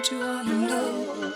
you wanna know?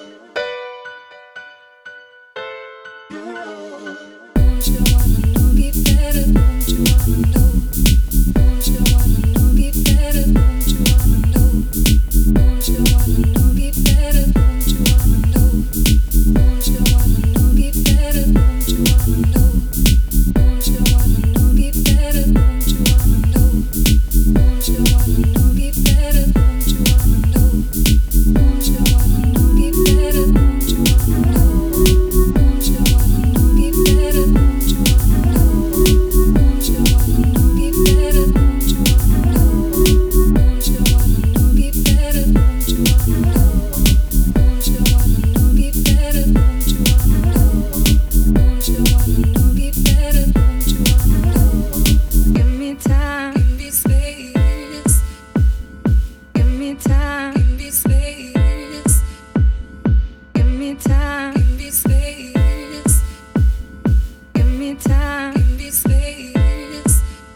Don't you wanna know me better? Don't you wanna know? Don't you wanna know me better? Don't you wanna know? Don't you wanna know me better? Don't you wanna know? Don't you wanna know me better? Don't you wanna know? Don't you wanna know me better? Don't you wanna know? Don't you wanna know me better? Don't you wanna know? Don't you wanna know me better? Don't you wanna know? Don't you wanna know me better? Don't you wanna know? Don't you wanna know me better? Don't you wanna know? Don't you wanna know me better? Don't you wanna know? Don't you wanna know me better? Don't you wanna know? Don't you wanna know me better? Don't you wanna know? Give me time, give me space. Give me time, give me space. Give me time, give me space. Give me time, give me space.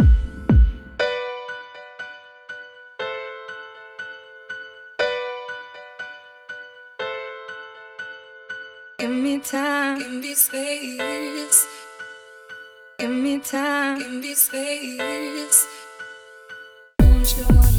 Give me time, give me space. Give me time, give me space. Don't you wanna